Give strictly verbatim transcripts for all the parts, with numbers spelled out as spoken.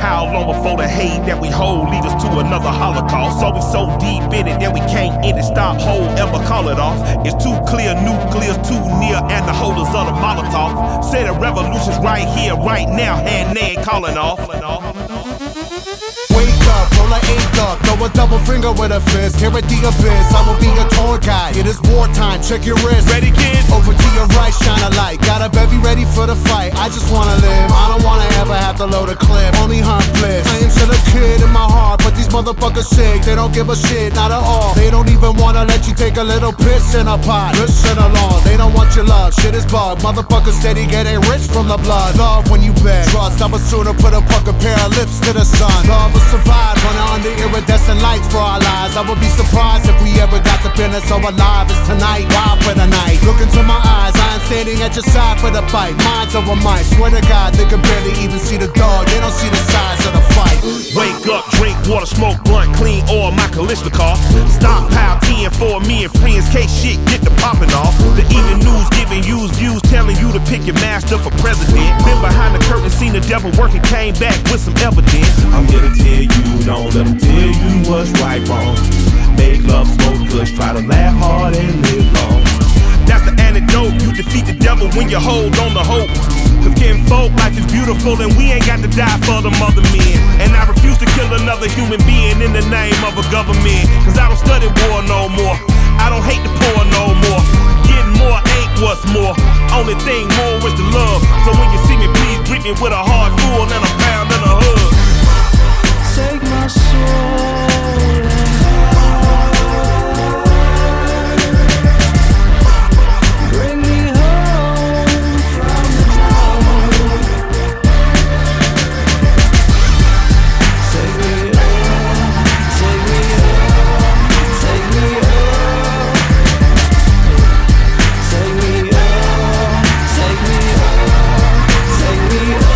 How long before the hate that we hold lead us to another holocaust? So we so deep in it that we can't end it, stop, hold, ever call it off. It's too clear, nuclear's too near, and the holders of the Molotov say the revolution's right here, right now, and they ain't calling off. Wake up, roll a eight up, throw a double finger with a fist. Here at the abyss, I will be your tour guide. It is wartime, check your wrist. Ready, kids? Over to your right, shine a light. Got a bevy ready for the fight. I just wanna live, I don't wanna ever have to load a clip. Only hunt bliss. I am still a kid in my heart, but these motherfuckers sick. They don't give a shit, not at all. They don't even wanna let you take a little piss in a pot. Listen along, they don't want your love. Shit is bug. Motherfuckers steady getting rich from the blood. Love when you bet. Trust, I would sooner put a fucking pair of lips to the sun. Love will survive, running under iridescent lights for our lives. I would be surprised if we ever got the business so alive as tonight. Wild for the night. Look into my eyes, I am standing at your side for the fight. Minds over might. Swear to God, they can barely even see the dog. They don't see the size of the fight. Wake up, drink water, smoke blunt, clean oil, my Kalishnikov. Stockpile ten for me and friends, case shit get the popping off. The evening news giving you views, telling you to pick your master for president. Been behind the curtain, seen the devil working, came back with some evidence. I'm here to tell you, don't let them tell you what's right, wrong. Make love, smoke kush, try to laugh hard and live long. That's the antidote, you defeat the devil when you hold on to hope. Cause kinfolk, life is beautiful and we ain't got to die for the mother men. And I refuse to kill another human being in the name of a government. Cause I don't study war no more, I don't hate the poor no more. Getting more ain't what's more, only thing more is the love. So when you see me, please greet me with a heart full and a pound and a hug. Take my soul. Bring me home from the cloud. Take me up, take me up, take me up. Take me up, take me up, take me up.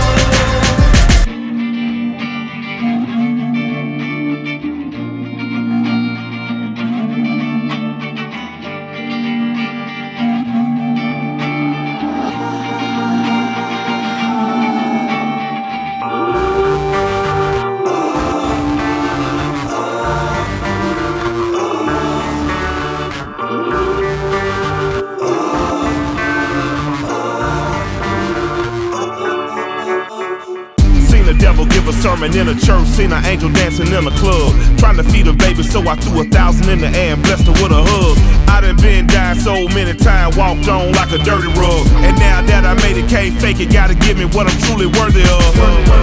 Give a sermon in a church, seen an angel dancing in a club. Trying to feed a baby, so I threw a thousand in the air and blessed her with a hug. I done been down so many times, walked on like a dirty rug. And now that I made it, can't fake it, gotta give me what I'm truly worthy of.